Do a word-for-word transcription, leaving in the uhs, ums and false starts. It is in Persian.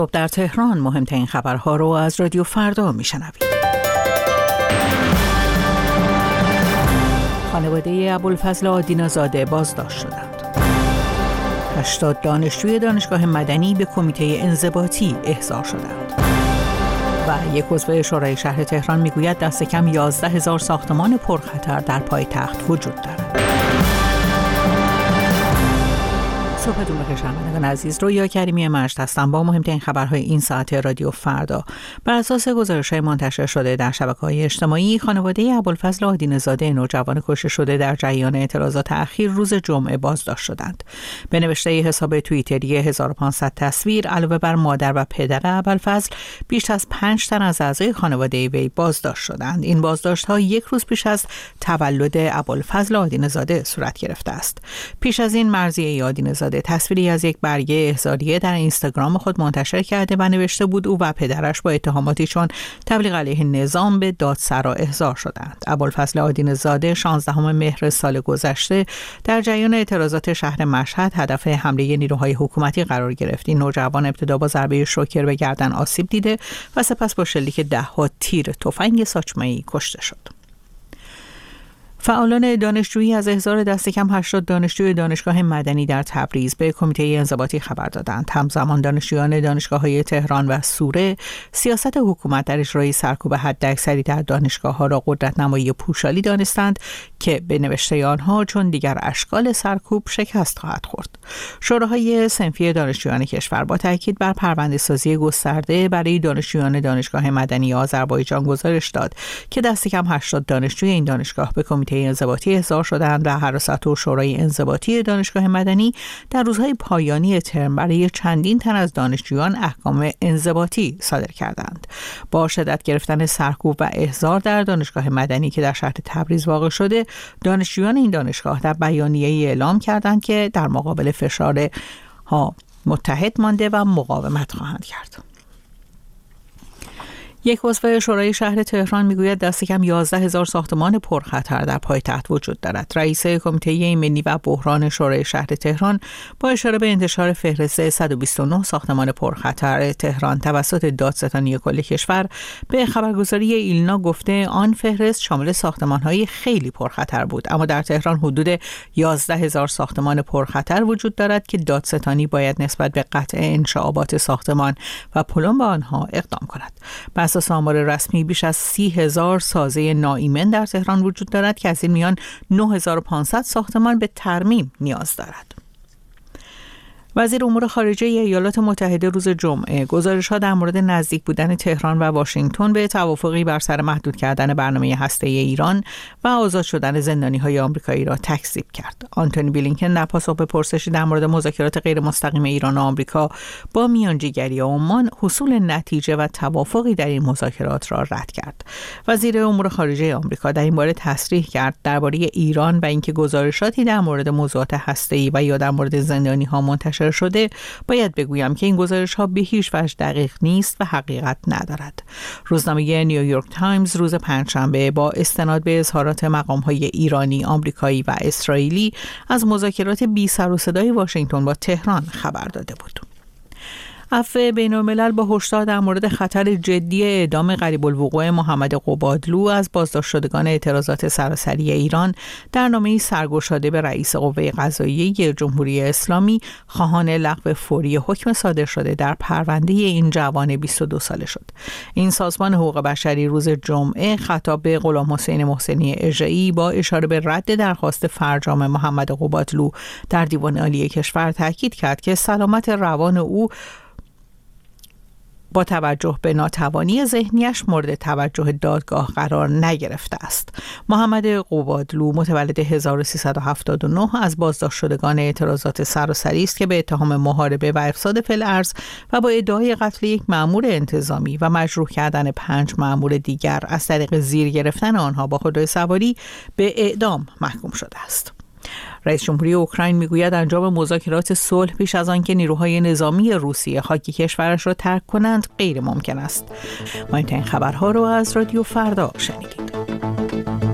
در تهران مهمترین خبرها رو از رادیو فردا میشنوید. خانواده ابوالفضل آدینه‌زاده بازداشت شدند. هشتاد دانشجوی دانشگاه مدنی به کمیته انضباطی احضار شدند. و یک عضو شورای شهر تهران میگوید دست کم یازده هزار ساختمان پرخطر در پایتخت وجود دارد. صبحتون بخیر شنوندگان عزیز، رویا کریمی مجد هستم با مهمترین خبرهای این ساعت رادیو فردا. بر اساس گزارش‌های منتشر شده در شبکه‌های اجتماعی، خانواده ابوالفضل آدینه‌زاده نوجوان کشته شده در جریان اعتراضات اخیر روز جمعه بازداشت شدند. به نوشته حساب توییتری هزار و پانصد تصویر علاوه بر مادر و پدر ابوالفضل، بیش از پنج تن از اعضای خانواده وی بازداشت شدند. این بازداشت‌ها یک روز پیش از تولد ابوالفضل آدینه‌زاده صورت گرفته است. پیش از این مرضیه آدینه‌زاده تصویری از یک برگه احضاریه در اینستاگرام خود منتشر کرده و نوشته بود او و پدرش با اتهاماتی چون تبلیغ علیه نظام به دادسرا احضار شدند. ابوالفضل آدینه‌زاده شانزدهم مهر سال گذشته در جریان اعتراضات شهر مشهد هدف حمله نیروهای حکومتی قرار گرفت. این نوجوان ابتدا با ضربه شوکر به گردن آسیب دیده و سپس با شلیک ده‌ها تیر تفنگ ساچمه‌ای کشته شد. فعالان دانشجویی از احضار دست کم هشتاد دانشجوی دانشگاه مدنی در تبریز به کمیته انضباطی خبر دادند. همزمان دانشجویان دانشگاه‌های تهران و سوره سیاست حکومت در اجرای سرکوب حداکثری در دانشگاه‌ها را قدرت‌نمایی پوشالی دانستند که به نوشته آنها چون دیگر اشکال سرکوب شکست خواهد خورد. شوراهای صنفی دانشجویان کشور با تاکید بر پرونده‌سازی گسترده برای دانشجویان دانشگاه مدنی آذربایجان گزارش داد که دست کم هشتاد دانشجوی این دانشگاه به کمیته انضباطی احضار شدند و حراست و شورای انضباطی دانشگاه مدنی در روزهای پایانی ترم برای چندین تن از دانشجویان احکام انضباطی صادر کردند. با شدت گرفتن سرکوب و احضار در دانشگاه مدنی که در شهر تبریز واقع شده، دانشجویان این دانشگاه در بیانیه‌ای اعلام کردند که در مقابل فشار ها متحد مانده و مقاومت خواهند کرد. یک عضو شورای شهر تهران میگوید دست کم یازده هزار ساختمان پرخطر در پایتخت وجود دارد. رئیس کمیته ملی و بحران شورای شهر تهران با اشاره به انتشار فهرست صد و بیست و نه ساختمان پرخطر تهران توسط دادستانی کل کشور به خبرگزاری ایلنا گفته آن فهرست شامل ساختمان‌های خیلی پرخطر بود، اما در تهران حدود یازده هزار ساختمان پرخطر وجود دارد که دادستانی باید نسبت به قطع انشعابات ساختمان و پلم آنها اقدام کند. اساس آمار رسمی بیش از سی هزار سازه ناایمن در تهران وجود دارد که از این میان نه هزار و پانصد ساختمان به ترمیم نیاز دارد. وزیر امور خارجه ایالات متحده روز جمعه گزارش‌ها در مورد نزدیک بودن تهران و واشنگتن به توافقی بر سر محدود کردن برنامه هسته‌ای ایران و آزاد شدن زندانی‌های آمریکایی را تکذیب کرد. آنتونی بلینکن در پاسخ به پرسشی در مورد مذاکرات غیر مستقیم ایران و آمریکا با میانجیگری عمان حصول نتیجه و توافقی در این مذاکرات را رد کرد. وزیر امور خارجه آمریکا در این باره تصریح کرد درباره ایران و اینکه گزارشاتی در مورد موضوعات هسته‌ای و یا در مورد زندانی‌ها منتشر شده، باید بگویم که این گزارش ها به هیچ وجه دقیق نیست و حقیقت ندارد. روزنامه نیویورک تایمز روز پنجشنبه با استناد به اظهارات مقام های ایرانی، آمریکایی و اسرائیلی از مذاکرات بی سر و صدای واشنگتن با تهران خبر داده بود. عفو بین‌الملل با هشدار در مورد خطر جدی اعدام قریب الوقوع محمد قبادلو از بازداشت شدگان اعتراضات سراسری ایران در نامه‌ای سرگشاده به رئیس قوه قضاییه جمهوری اسلامی خواهان لغو فوری حکم صادر شده در پرونده این جوان بیست و دو ساله شد. این سازمان حقوق بشری روز جمعه خطاب به غلام حسین محسنی اژه‌ای با اشاره به رد درخواست فرجام محمد قبادلو در دیوان عالی کشور تاکید کرد که سلامت روان او با توجه به ناتوانی ذهنیش مورد توجه دادگاه قرار نگرفته است. محمد قبادلو متولد هزار و سیصد و هفتاد و نه از بازداشت شدگان اعتراضات سراسری است که به اتهام محاربه و افساد فی‌الارض و با ادعای قتل یک مأمور انتظامی و مجروح کردن پنج مأمور دیگر از طریق زیر گرفتن آنها با خودروسواری به اعدام محکوم شده است. رئیس جمهوری اوکراین میگوید انجام مذاکرات صلح پیش از آن که نیروهای نظامی روسیه خاک کشورش را ترک کنند غیر ممکن است. ما این خبرها رو از رادیو فردا شنیدید.